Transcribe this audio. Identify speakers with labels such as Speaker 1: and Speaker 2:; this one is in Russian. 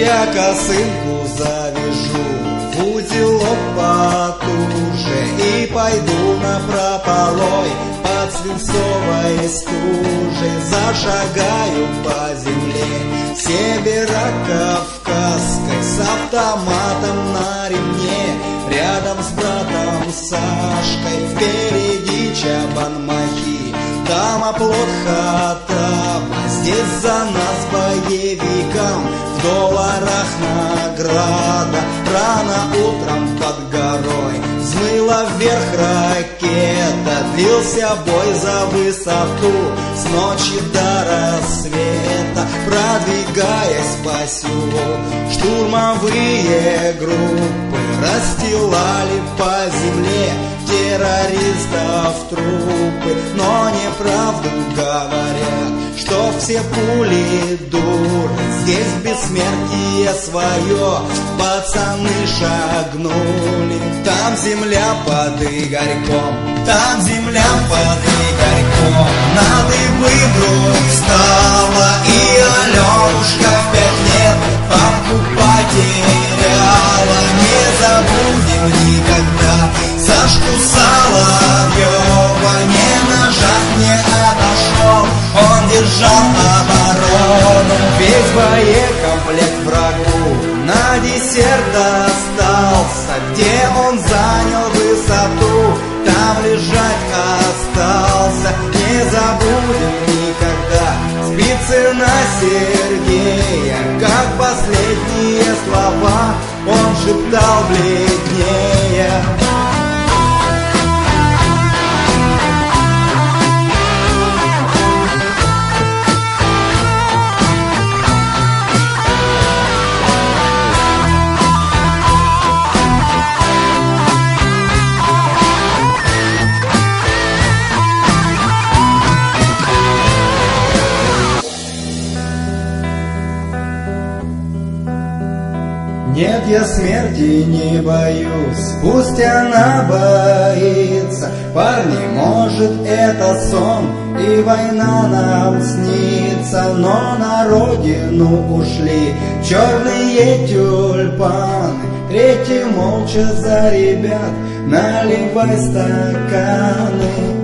Speaker 1: Я косынку завяжу в узелок потуже и пойду напрополой под свинцовой стужей. Зашагаю по земле северо-кавказской с автоматом на ремне, рядом с братом Сашкой. Впереди Чабан-Махи, там оплот Хаттаба, здесь за нас боевикам в долларах награда. Рано утром под горой взмыла вверх ракета, длился бой за высоту с ночи до рассвета. Продвигаясь по селу, штурмовые группы расстилали по земле террористов трупы. Но неправду говорят, что все пули дуры. Здесь бессмертие свое пацаны шагнули. Там земля под Игорьком, там земля под Игорьком на дыбы вдруг встала, и Аленушка в 5 лет папу потеряла. Не забудем никогда Сашку Соловьева, ни на шаг не отошел, он держал оборону. Весь боекомплект врагу на десерт остался, где он занял высоту, там лежать остался. Не забудем никогда Спицына Сергея, как последние слова он шептал бледнее. Нет, я смерти не боюсь, пусть она боится. Парни, может, это сон, и война нам снится. Но на родину ушли черные тюльпаны, третий молча за ребят наливай стаканы.